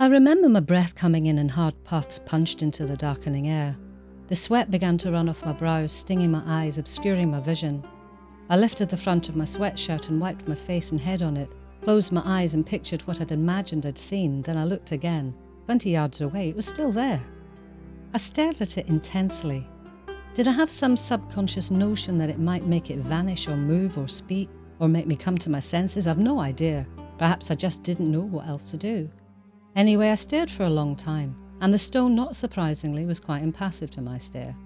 I remember my breath coming in hard puffs punched into the darkening air. The sweat began to run off my brows, stinging my eyes, obscuring my vision. I lifted the front of my sweatshirt and wiped my face and head on it, closed my eyes and pictured what I'd imagined I'd seen. Then I looked again. 20 yards away, it was still there. I stared at it intensely. Did I have some subconscious notion that it might make it vanish or move or speak or make me come to my senses? I've no idea. Perhaps I just didn't know what else to do. Anyway, I stared for a long time, and the stone, not surprisingly, was quite impassive to my stare.